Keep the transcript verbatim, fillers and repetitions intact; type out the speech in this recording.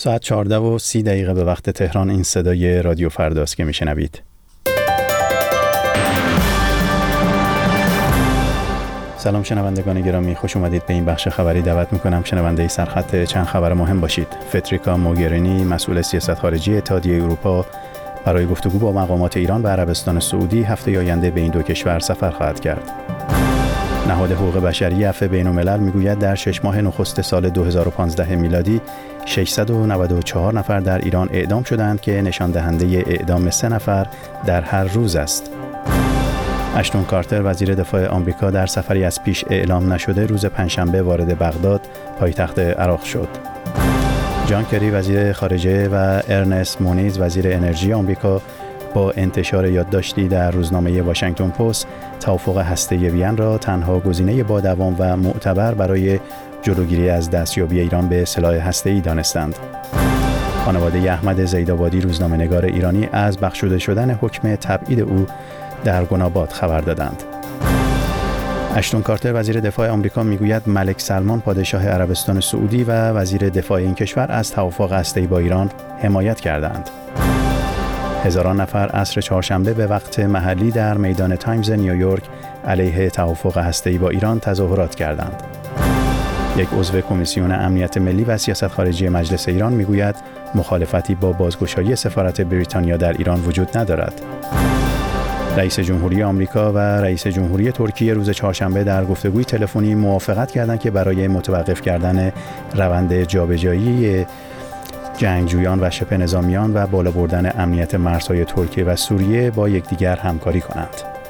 ساعت چهارده و سی دقیقه به وقت تهران. این صدای رادیو فرداست که میشنوید. سلام شنوندگان گرامی، خوش اومدید به این بخش خبری. دعوت میکنم شنونده سرخط چند خبر مهم باشید. فدریکا موگرینی مسئول سیاست خارجی اتحادیه اروپا برای گفتگو با مقامات ایران و عربستان سعودی هفته آینده به این دو کشور سفر خواهد کرد. نهاد حقوق بشری عفو بین‌الملل میگوید در شش ماه نخست سال دو هزار و پانزده میلادی ششصد و نود و چهار نفر در ایران اعدام شدند که نشان دهنده اعدام سه نفر در هر روز است. اشتون کارتر وزیر دفاع آمریکا در سفری از پیش اعلام نشده روز پنجشنبه وارد بغداد پایتخت عراق شد. جان کری وزیر خارجه و ارنست مونیز وزیر انرژی آمریکا با انتشار یادداشتی در روزنامه واشنگتن پست توافق هسته‌ای وین را تنها گزینه با دوام و معتبر برای جلوگیری از دستیابی ایران به سلاح هسته‌ای دانستند. خانواده احمد زیدآبادی روزنامه‌نگار ایرانی از بخشوده شدن حکم تبعید او در گناباد خبر دادند. اشتون کارتر وزیر دفاع آمریکا میگوید ملک سلمان پادشاه عربستان سعودی و وزیر دفاع این کشور از توافق هسته‌ای با ایران حمایت کردند. هزاران نفر عصر چهارشنبه به وقت محلی در میدان تایمز نیویورک علیه توافق هسته‌ای با ایران تظاهرات کردند. یک عضو کمیسیون امنیت ملی و سیاست خارجی مجلس ایران میگوید مخالفتی با بازگشایی سفارت بریتانیا در ایران وجود ندارد. رئیس جمهوری آمریکا و رئیس جمهوری ترکیه روز چهارشنبه در گفتگوی تلفنی موافقت کردند که برای متوقف کردن روند جابجایی جنگجویان و شبه نظامیان و بالا بردن امنیت مرزهای ترکیه و سوریه با یکدیگر همکاری کنند.